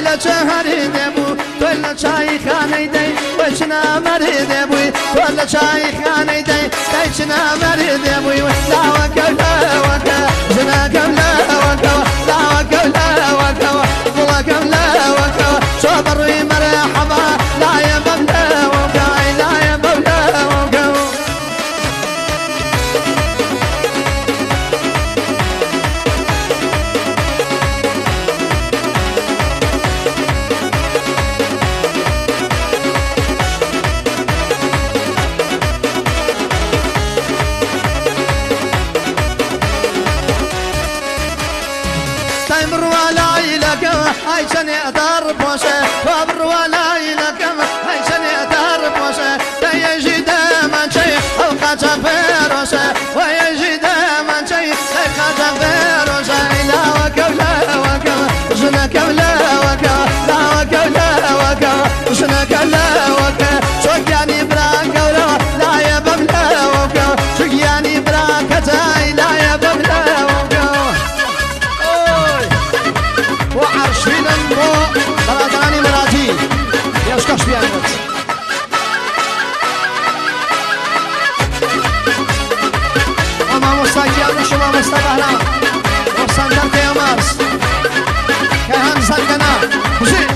لە چه هەری دەبوو تۆ لە چای خانەی دەی وەی چ نامەری دەبووی تۆ لە چای خانەی دەی دەی چ نامەری دەبووی لاوەکە لاوەکە ژنەکەم لاوەکەوە لاوەکە لاوەکەوە گوڵەکەم لاوەکەوە چۆ بەڕووی مەرەحەبا لایە بەم لاوەکە لایە بەم لاوەکەوە هاي شني أدار بوشة وابروا لاي لكم هاي شني أدار بوشة تيجي دائما شيء أو قاتا فيروشة ويجي دائما شيء قاتا فيروشة لا وكو لا وكو جنك لا وكو لا وكو لا وكو جنك لا وكو شوكياني براك ولا لا يبم لا وكو شوكياني براك تاي لا يبم لا وكو وعشرين امرؤ برادراني مراتي يشكش بيان وقت وما مستقيم وشما مستقهلا وصندر كيامارس كيهان سنقنا حسين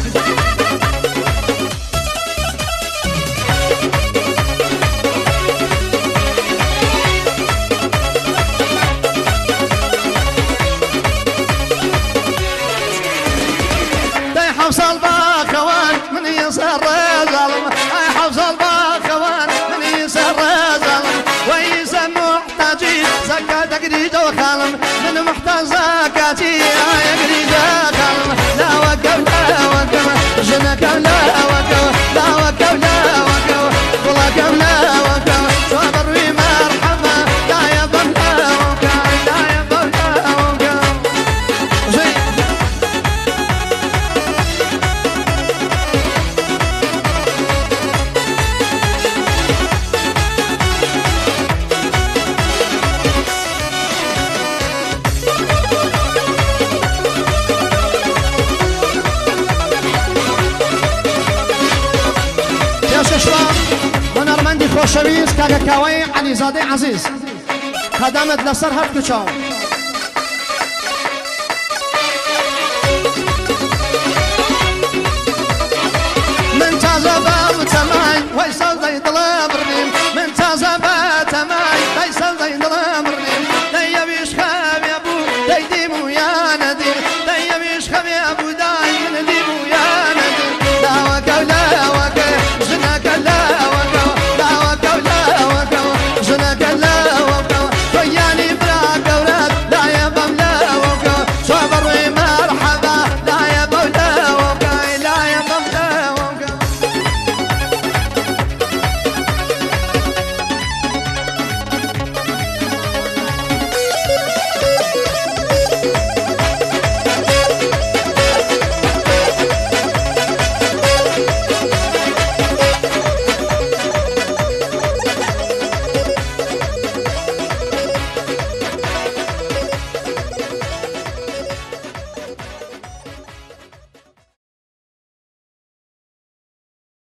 حفص الباخوان من يسر ظلم اي حفص الباخوان من يسر ظلم ويس محتاجين زكاة قريد وخالم من محتاج زكاتي اي قريد وخالم لا وكو لا وكو جنك لا وكو لا وكو لا وكو ولكو لا وكو شوبروي مرحبا لا يبم لا وكو لا يبم لا وكو هنرمندی خوشویست کاکاوی علیزاده عزیز خدمت لسر هر کچاو